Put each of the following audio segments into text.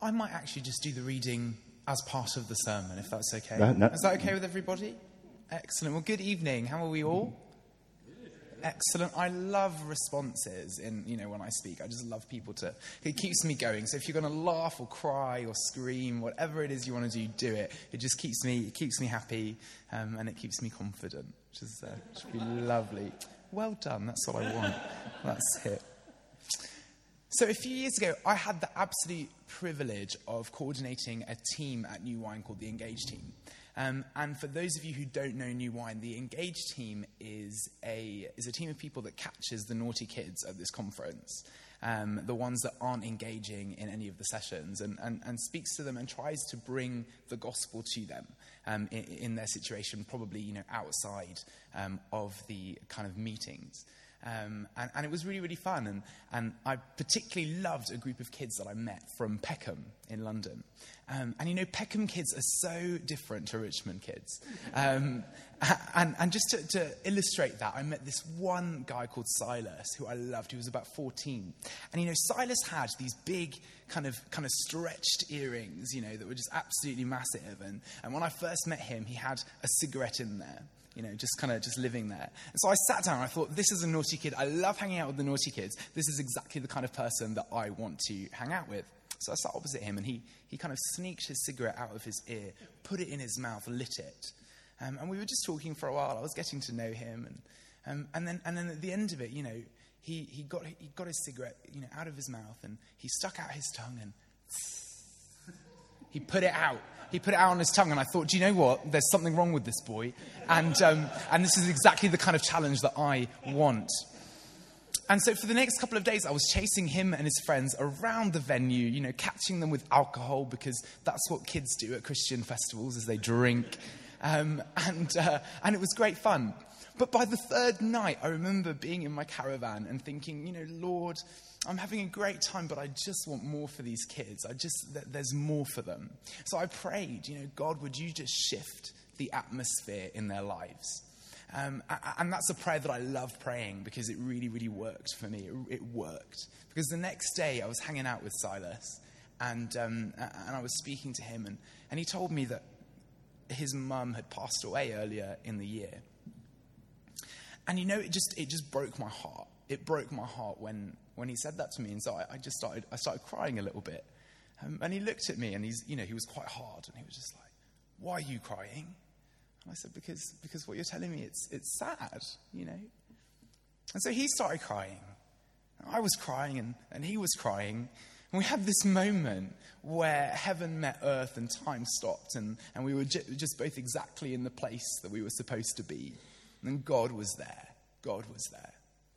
I might actually just do the reading as part of the sermon, if that's okay. No. Is that okay with everybody? Excellent. Well, good evening. How are we all? Excellent. I love responses when I speak. I just love people it keeps me going. So if you're going to laugh or cry or scream, whatever it is you want to do it. It just keeps me happy, and it keeps me confident, which should be lovely. Well done. That's what I want. That's it. So a few years ago, I had the absolute privilege of coordinating a team at New Wine called the Engage Team. And for those of you who don't know New Wine, the Engage Team is a team of people that catches the naughty kids at this conference, the ones that aren't engaging in any of the sessions, and speaks to them and tries to bring the gospel to them in their situation, probably outside of the kind of meetings. And it was really, really fun. And I particularly loved a group of kids that I met from Peckham in London. And Peckham kids are so different to Richmond kids. And just to illustrate that, I met this one guy called Silas, who I loved. He was about 14. And, Silas had these big kind of stretched earrings, that were just absolutely massive. And when I first met him, he had a cigarette in there. Just living there. And so I sat down and I thought, this is a naughty kid. I love hanging out with the naughty kids. This is exactly the kind of person that I want to hang out with. So I sat opposite him and he kind of sneaked his cigarette out of his ear, put it in his mouth, lit it. And we were just talking for a while. I was getting to know him. And then at the end of it, he got his cigarette, out of his mouth and he stuck out his tongue and he put it out. He put it out on his tongue, and I thought, do you know what? There's something wrong with this boy. And this is exactly the kind of challenge that I want. And so for the next couple of days, I was chasing him and his friends around the venue, catching them with alcohol, because that's what kids do at Christian festivals, is they drink. And it was great fun. But by the third night, I remember being in my caravan and thinking, Lord, I'm having a great time, but I just want more for these kids. There's more for them. So I prayed, God, would you just shift the atmosphere in their lives? And that's a prayer that I love praying, because it really, really worked for me. It worked. Because the next day I was hanging out with Silas and I was speaking to him and he told me that his mum had passed away earlier in the year. And it just broke my heart. It broke my heart when he said that to me. And so I started crying a little bit. And he looked at me and he was quite hard. And he was just like, why are you crying? And I said, because what you're telling me, it's sad, And so he started crying. I was crying and he was crying. And we had this moment where heaven met earth and time stopped. And we were just both exactly in the place that we were supposed to be. And God was there. God was there.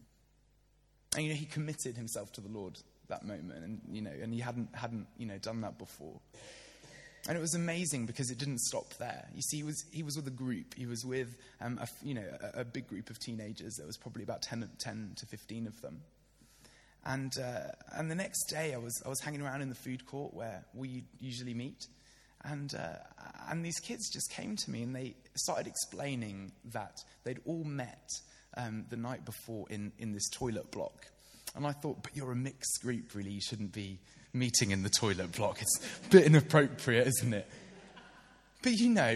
And, he committed himself to the Lord that moment. And he hadn't done that before. And it was amazing because it didn't stop there. You see, he was with a group. He was with a big group of teenagers. There was probably about 10 to 15 of them. And the next day I was hanging around in the food court where we usually meet. And these kids just came to me and they started explaining that they'd all met the night before in this toilet block. And I thought, but you're a mixed group, really. You shouldn't be meeting in the toilet block. It's a bit inappropriate, isn't it? But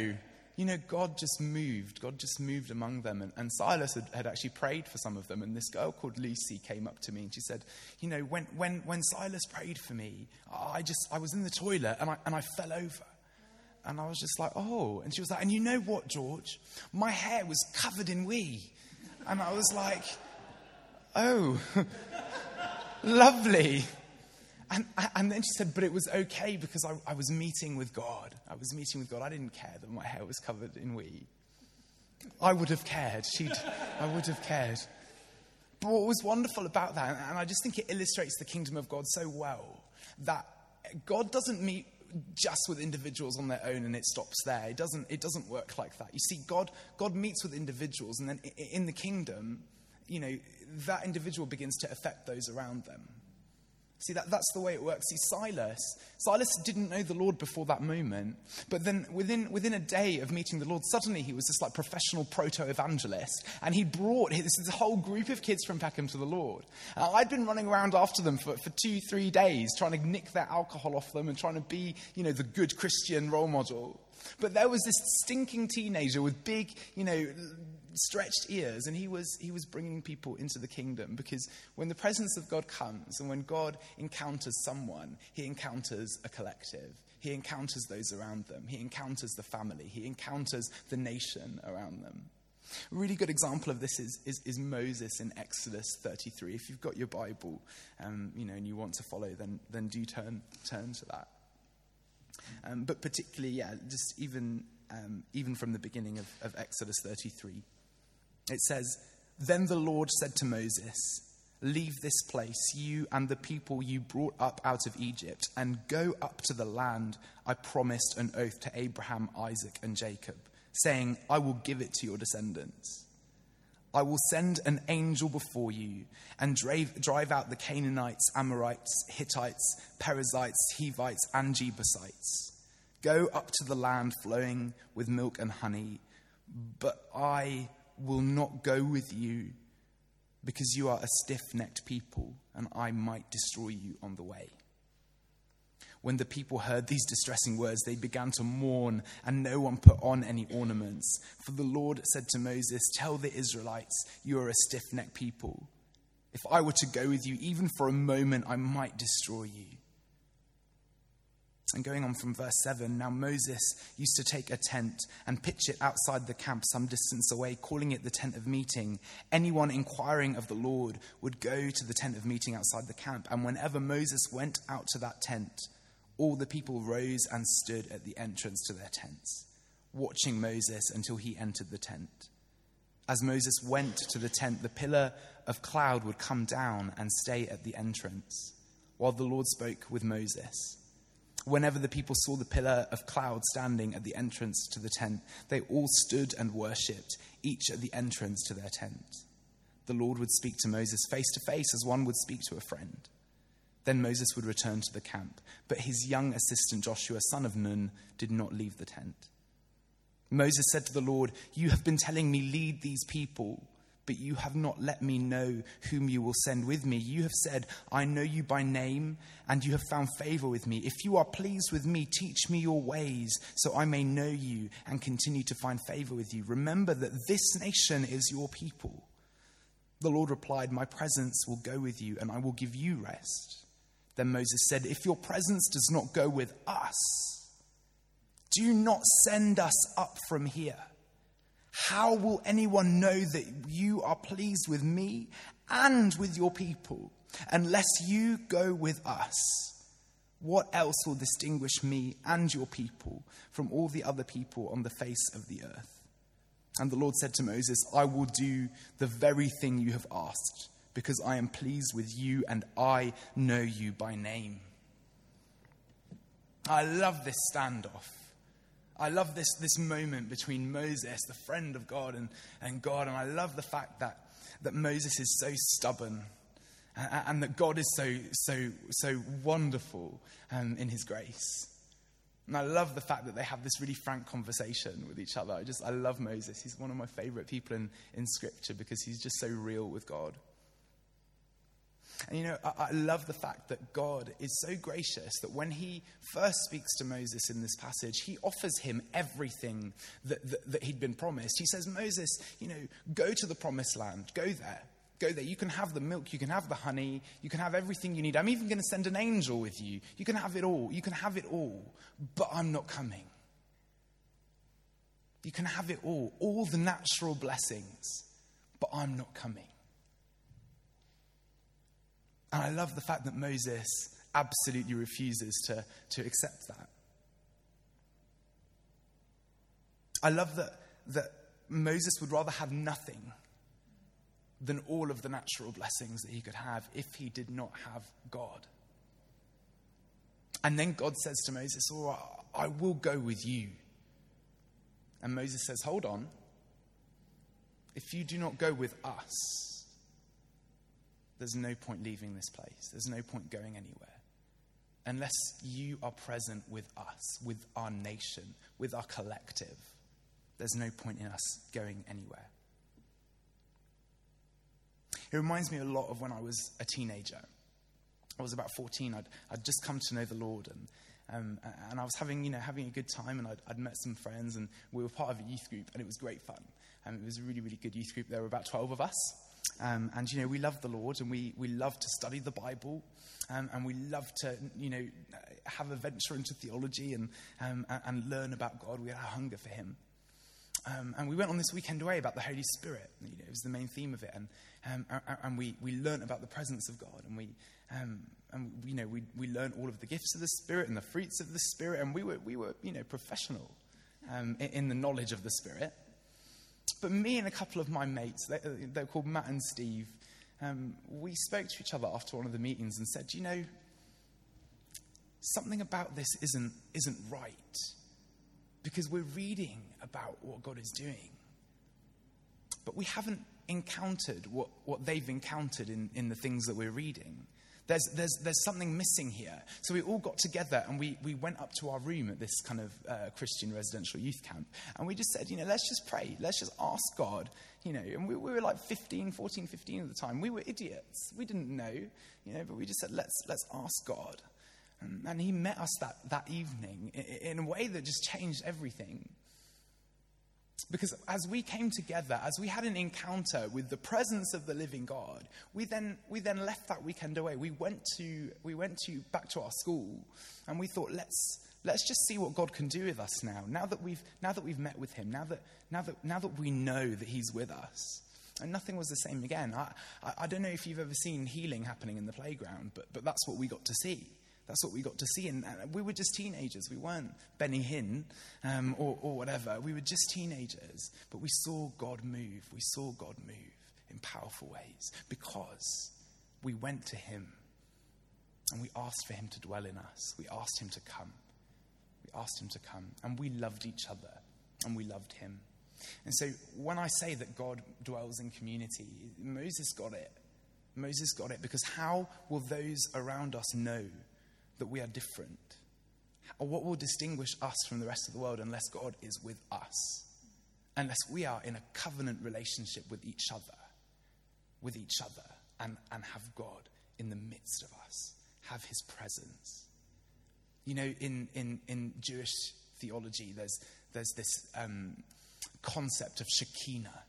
God just moved. God just moved among them. And Silas had actually prayed for some of them. And this girl called Lucy came up to me and she said, when Silas prayed for me, I was in the toilet and I fell over. And I was just like, oh. And she was like, and you know what, George? My hair was covered in wee. And I was like, oh, lovely. And then she said, but it was okay because I was meeting with God. I was meeting with God. I didn't care that my hair was covered in wee. I would have cared. I would have cared. But what was wonderful about that, and I just think it illustrates the kingdom of God so well, that God doesn't meet just with individuals on their own and it stops there. It doesn't work like that. You see, God meets with individuals, and then in the kingdom, that individual begins to affect those around them. See, that's the way it works. See, Silas didn't know the Lord before that moment, but then within a day of meeting the Lord, suddenly he was this like professional proto-evangelist, and he brought this whole group of kids from Peckham to the Lord. I'd been running around after them for 2-3 days, trying to nick their alcohol off them and trying to be, the good Christian role model. But there was this stinking teenager with big, stretched ears, and he was bringing people into the kingdom, because when the presence of God comes and when God encounters someone, he encounters a collective. He encounters those around them. He encounters the family. He encounters the nation around them. A really good example of this is Moses in Exodus 33. If you've got your Bible, and you want to follow, then do turn to that. But particularly, just even from the beginning of Exodus 33. It says, "Then the Lord said to Moses, 'Leave this place, you and the people you brought up out of Egypt, and go up to the land I promised an oath to Abraham, Isaac, and Jacob, saying, I will give it to your descendants. I will send an angel before you and drive out the Canaanites, Amorites, Hittites, Perizzites, Hivites, and Jebusites. Go up to the land flowing with milk and honey, but I will not go with you, because you are a stiff-necked people, and I might destroy you on the way.' When the people heard these distressing words, they began to mourn, and no one put on any ornaments. For the Lord said to Moses, 'Tell the Israelites, you are a stiff-necked people. If I were to go with you, even for a moment, I might destroy you.' And going on from verse 7, now Moses used to take a tent and pitch it outside the camp some distance away, calling it the tent of meeting. Anyone inquiring of the Lord would go to the tent of meeting outside the camp. And whenever Moses went out to that tent, all the people rose and stood at the entrance to their tents, watching Moses until he entered the tent. As Moses went to the tent, the pillar of cloud would come down and stay at the entrance, while the Lord spoke with Moses. Whenever the people saw the pillar of cloud standing at the entrance to the tent, they all stood and worshipped, each at the entrance to their tent. The Lord would speak to Moses face to face as one would speak to a friend. Then Moses would return to the camp, but his young assistant Joshua, son of Nun, did not leave the tent. Moses said to the Lord, 'You have been telling me, lead these people, but you have not let me know whom you will send with me. You have said, I know you by name, and you have found favor with me. If you are pleased with me, teach me your ways, so I may know you and continue to find favor with you. Remember that this nation is your people.' The Lord replied, 'My presence will go with you, and I will give you rest.' Then Moses said, 'If your presence does not go with us, do not send us up from here. How will anyone know that you are pleased with me and with your people, unless you go with us? What else will distinguish me and your people from all the other people on the face of the earth?' And the Lord said to Moses, 'I will do the very thing you have asked, because I am pleased with you and I know you by name.'" I love this standoff. I love this moment between Moses, the friend of God, and God. And I love the fact that Moses is so stubborn and that God is so wonderful in his grace. And I love the fact that they have this really frank conversation with each other. I love Moses. He's one of my favorite people in Scripture because he's just so real with God. And I love the fact that God is so gracious that when he first speaks to Moses in this passage, he offers him everything that he'd been promised. He says, "Moses, go to the promised land. Go there. Go there. You can have the milk. You can have the honey. You can have everything you need. I'm even going to send an angel with you. You can have it all. You can have it all. But I'm not coming. You can have it all the natural blessings, but I'm not coming." And I love the fact that Moses absolutely refuses to accept that. I love that Moses would rather have nothing than all of the natural blessings that he could have if he did not have God. And then God says to Moses, "All right, I will go with you." And Moses says, "Hold on. If you do not go with us, there's no point leaving this place. There's no point going anywhere. Unless you are present with us, with our nation, with our collective, there's no point in us going anywhere. It reminds me a lot of when I was a teenager. I was about 14. I'd just come to know the Lord, and I was having a good time, and I'd met some friends, and we were part of a youth group, and it was great fun. It was a really, really good youth group. There were about 12 of us. And we loved the Lord, and we loved to study the Bible, and we loved to, have a venture into theology and learn about God. We had a hunger for him. And we went on this weekend away about the Holy Spirit. It was the main theme of it. And we learned about the presence of God, and we learned all of the gifts of the Spirit and the fruits of the Spirit, and we were professional in the knowledge of the Spirit. But me and a couple of my mates, they're called Matt and Steve, we spoke to each other after one of the meetings and said, something about this isn't right, because we're reading about what God is doing, but we haven't encountered what they've encountered in the things that we're reading. There's something missing here. So we all got together, and we went up to our room at this kind of Christian residential youth camp. And we just said, let's just pray. Let's just ask God. And we were like 14, 15 at the time. We were idiots. We didn't know, but we just said, let's ask God. And he met us that evening in a way that just changed everything. Because as we came together, as we had an encounter with the presence of the living God, we then left that weekend away. We went back to our school, and we thought, let's just see what God can do with us now. Now that we've met with him, now that we know that he's with us. And nothing was the same again. I don't know if you've ever seen healing happening in the playground, but that's what we got to see. That's what we got to see. And we were just teenagers. We weren't Benny Hinn or whatever. We were just teenagers. But we saw God move. We saw God move in powerful ways because we went to him and we asked for him to dwell in us. We asked him to come. We asked him to come. And we loved each other and we loved him. And so when I say that God dwells in community, Moses got it. Moses got it, because how will those around us know that we are different? Or what will distinguish us from the rest of the world unless God is with us? Unless we are in a covenant relationship with each other, and have God in the midst of us, have his presence. In Jewish theology, there's this concept of Shekinah,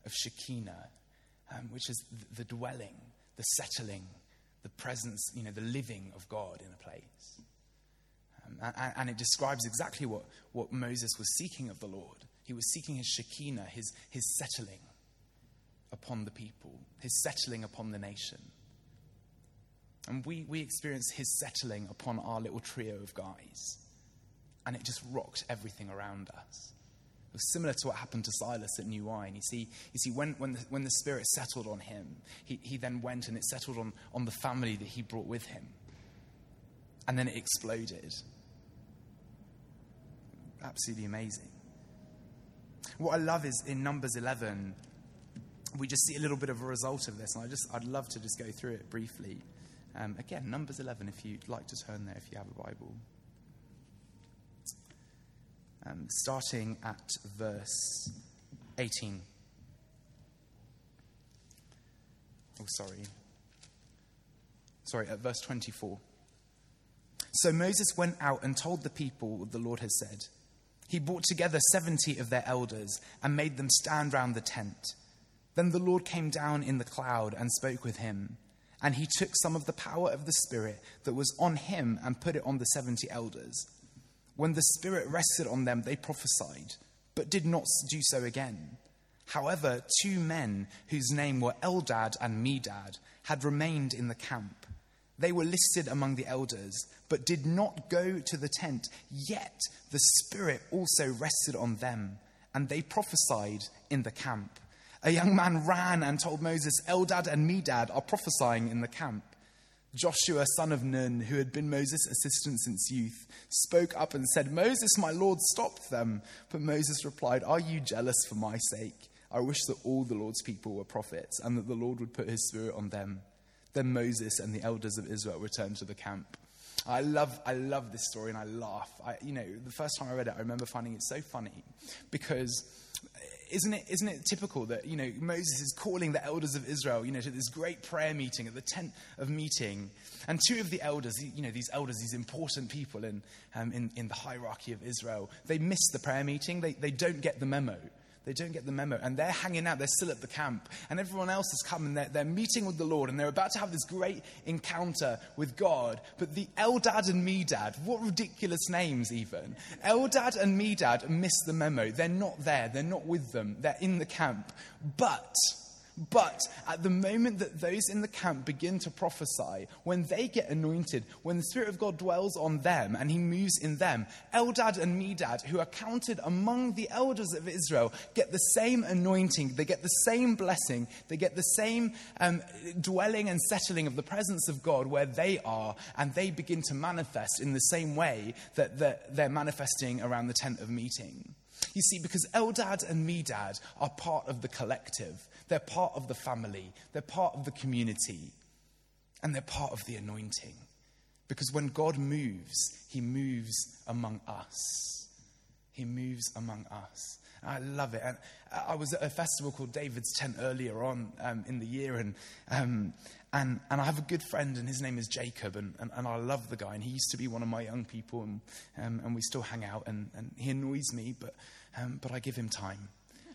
which is the dwelling, the settling, the presence, the living of God in a place. And it describes exactly what Moses was seeking of the Lord. He was seeking his Shekinah, his settling upon the people, his settling upon the nation. And we experienced his settling upon our little trio of guys. And it just rocked everything around us. It was similar to what happened to Silas at New Wine. You see, when the Spirit settled on him, he then went and it settled on the family that he brought with him. And then it exploded. Absolutely amazing. What I love is in Numbers 11, we just see a little bit of a result of this. And I'd love to just go through it briefly. Again, Numbers 11, if you'd like to turn there, if you have a Bible. Starting at verse 18. At verse 24. So Moses went out and told the people what the Lord had said. He brought together 70 of their elders and made them stand round the tent. Then the Lord came down in the cloud and spoke with him. And he took some of the power of the Spirit that was on him and put it on the 70 elders. When the Spirit rested on them, they prophesied, but did not do so again. However, 2 men whose name were Eldad and Medad had remained in the camp. They were listed among the elders, but did not go to the tent. Yet the Spirit also rested on them, and they prophesied in the camp. A young man ran and told Moses, Eldad and Medad are prophesying in the camp. Joshua, son of Nun, who had been Moses' assistant since youth, spoke up and said, Moses, my Lord, stop them. But Moses replied, are you jealous for my sake? I wish that all the Lord's people were prophets, and that the Lord would put his Spirit on them. Then Moses and the elders of Israel returned to the camp. I love this story, and I laugh. The first time I read it, I remember finding it so funny, because isn't it typical that, Moses is calling the elders of Israel, to this great prayer meeting at the tent of meeting, and two of the elders, these important people in the hierarchy of Israel, they miss the prayer meeting. They don't get the memo. They don't get the memo, and they're hanging out. They're still at the camp, and everyone else has come, and they're meeting with the Lord, and they're about to have this great encounter with God. But the Eldad and Medad, what ridiculous names even. Eldad and Medad miss the memo. They're not there. They're not with them. They're in the camp. But at the moment that those in the camp begin to prophesy, when they get anointed, when the Spirit of God dwells on them and he moves in them, Eldad and Medad, who are counted among the elders of Israel, get the same anointing, they get the same blessing, they get the same dwelling and settling of the presence of God where they are, and they begin to manifest in the same way that they're manifesting around the tent of meeting. You see, because Eldad and Medad are part of the collective. They're part of the family. They're part of the community. And they're part of the anointing. Because when God moves, he moves among us. He moves among us. I love it. And I was at a festival called David's Tent earlier on in the year, and I have a good friend, and his name is Jacob, and I love the guy, and he used to be one of my young people, and we still hang out, and he annoys me, but I give him time.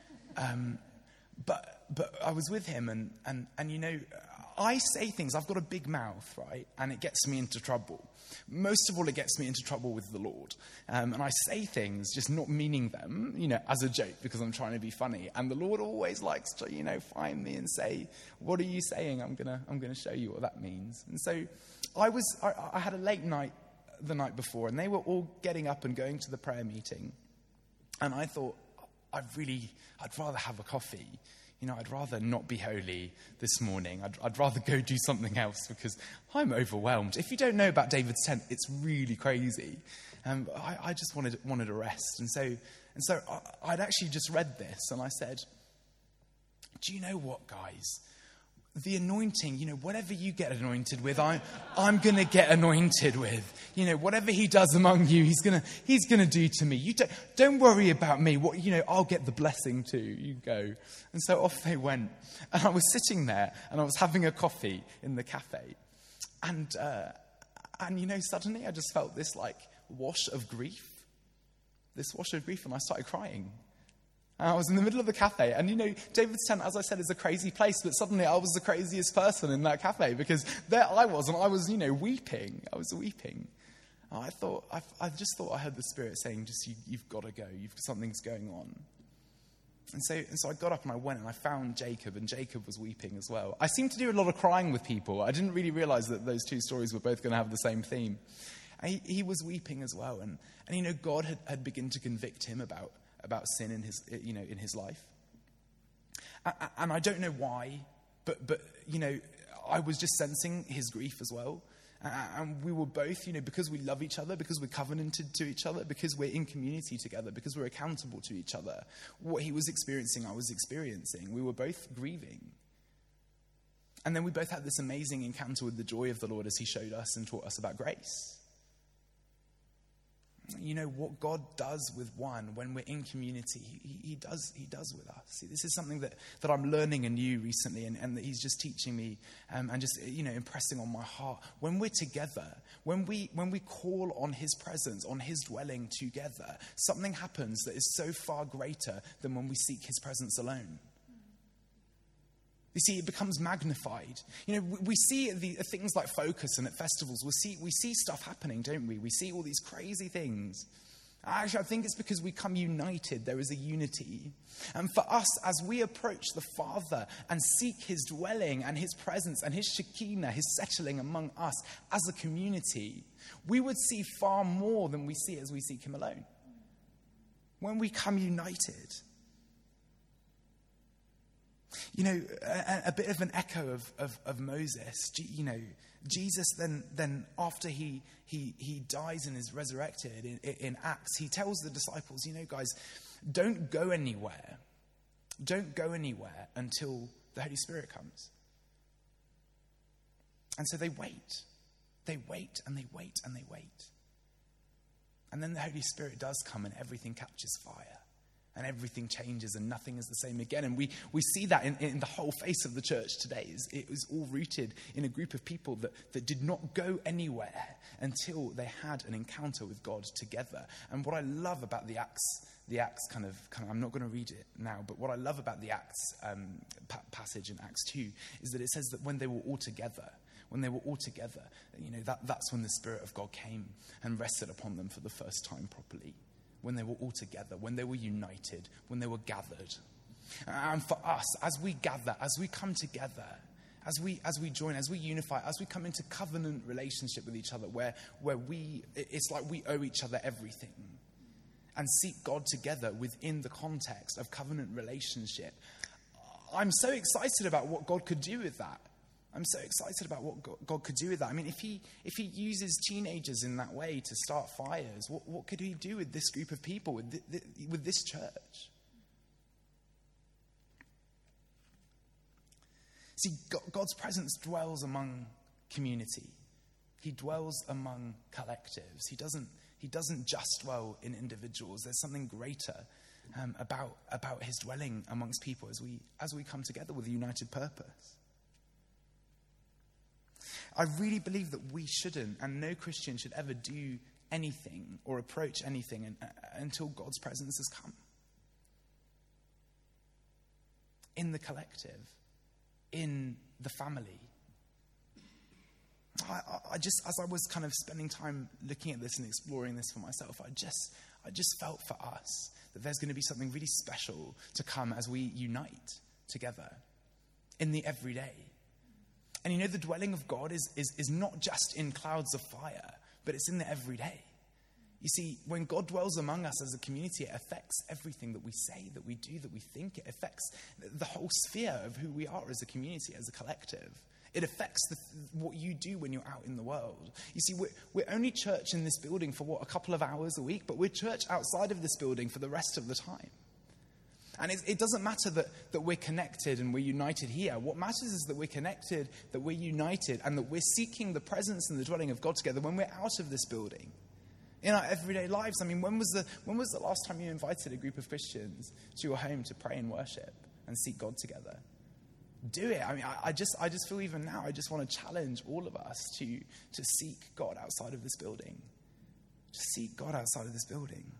But I was with him, and I say things. I've got a big mouth, right? And it gets me into trouble. Most of all, it gets me into trouble with the Lord. And I say things just not meaning them, as a joke, because I'm trying to be funny. And the Lord always likes to, find me and say, "What are you saying? I'm gonna show you what that means." And so I had a late night the night before, and they were all getting up and going to the prayer meeting. And I thought, I'd rather have a coffee. I'd rather not be holy this morning. I'd rather go do something else, because I'm overwhelmed. If you don't know about David's Tent, it's really crazy. I just wanted a rest. And so I'd actually just read this, and I said, do you know what, guys? The anointing, whatever you get anointed with, I'm going to get anointed with. Whatever he does among you, he's going to do to me. You don't worry about me. I'll get the blessing too. You go. And so off they went. And I was sitting there, and I was having a coffee in the cafe. And suddenly I just felt this wash of grief. And I started crying. I was in the middle of the cafe, and David's Tent, as I said, is a crazy place, but suddenly I was the craziest person in that cafe, because there I was, and I was, weeping. I was weeping. I just thought I heard the Spirit saying, you've got to go. Something's going on. And so I got up and I went and I found Jacob, and Jacob was weeping as well. I seem to do a lot of crying with people. I didn't really realize that those two stories were both going to have the same theme. And he was weeping as well, and God had begun to convict him about sin in his life. And I don't know why, but I was just sensing his grief as well. And we were both, because we love each other, because we're covenanted to each other, because we're in community together, because we're accountable to each other. What he was experiencing, I was experiencing. We were both grieving. And then we both had this amazing encounter with the joy of the Lord as he showed us and taught us about grace. What God does with one when we're in community, he does with us. See, this is something that I'm learning anew recently, and that he's just teaching me and just impressing on my heart. When we're together, when we call on his presence, on his dwelling together, something happens that is so far greater than when we seek his presence alone. You see, it becomes magnified. We see things like Focus and at festivals. We see stuff happening, don't we? We see all these crazy things. Actually, I think it's because we come united. There is a unity. And for us, as we approach the Father and seek his dwelling and his presence and his Shekinah, his settling among us as a community, we would see far more than we see as we seek him alone. When we come united. A bit of an echo of Moses. Jesus then after he dies and is resurrected in Acts, he tells the disciples, guys, don't go anywhere. Don't go anywhere until the Holy Spirit comes. And so they wait. They wait and they wait and they wait. And then the Holy Spirit does come and everything catches fire. And everything changes and nothing is the same again. And we see that in the whole face of the church today. It was all rooted in a group of people that did not go anywhere until they had an encounter with God together. And what I love about the Acts kind of, I'm not going to read it now, but what I love about the Acts passage in Acts 2 is that it says that when they were all together, that's when the Spirit of God came and rested upon them for the first time properly. When they were all together, when they were united, when they were gathered. And for us, as we gather, as we come together, as we join, as we unify, as we come into covenant relationship with each other, where it's like we owe each other everything, and seek God together within the context of covenant relationship, I'm so excited about what God could do with that. I'm so excited about what God could do with that. I mean, if he uses teenagers in that way to start fires, what could he do with this group of people, with this church? See, God's presence dwells among community. He dwells among collectives. He doesn't just dwell in individuals. There's something greater about his dwelling amongst people as we come together with a united purpose. I really believe that we shouldn't, and no Christian should ever do anything or approach anything until God's presence has come. In the collective, in the family. I just, as I was kind of spending time looking at this and exploring this for myself, I just felt for us that there's going to be something really special to come as we unite together in the everyday. And the dwelling of God is not just in clouds of fire, but it's in the everyday. You see, when God dwells among us as a community, it affects everything that we say, that we do, that we think. It affects the whole sphere of who we are as a community, as a collective. It affects what you do when you're out in the world. You see, we're only church in this building for a couple of hours a week, but we're church outside of this building for the rest of the time. And it doesn't matter that we're connected and we're united here. What matters is that we're connected, that we're united, and that we're seeking the presence and the dwelling of God together when we're out of this building. In our everyday lives. I mean, when was the last time you invited a group of Christians to your home to pray and worship and seek God together? Do it. I mean, I just feel even now, I just want to challenge all of us to seek God outside of this building. To seek God outside of this building.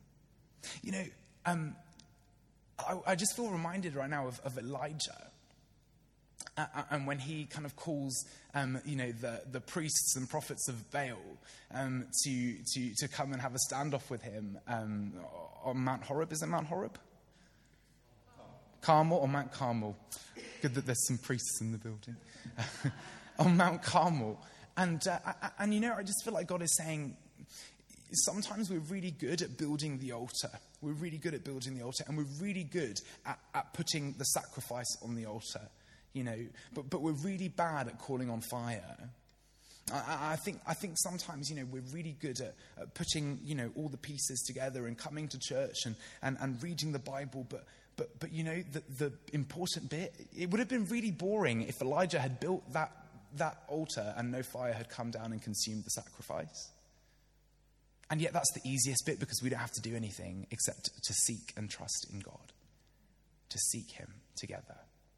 I just feel reminded right now of Elijah. And when he kind of calls, the priests and prophets of Baal to come and have a standoff with him on Mount Horeb. Is it Mount Horeb? Carmel or Mount Carmel? Good that there's some priests in the building. On Mount Carmel. And I just feel like God is saying, sometimes we're really good at building the altar. We're really good at building the altar, and we're really good at putting the sacrifice on the altar, but we're really bad at calling on fire. I think sometimes, we're really good at putting, all the pieces together and coming to church and reading the Bible, but the important bit, it would have been really boring if Elijah had built that altar and no fire had come down and consumed the sacrifice. And yet that's the easiest bit because we don't have to do anything except to seek and trust in God. To seek him together.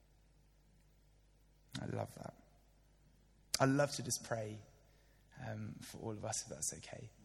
I love that. I'd love to just pray for all of us, if that's okay.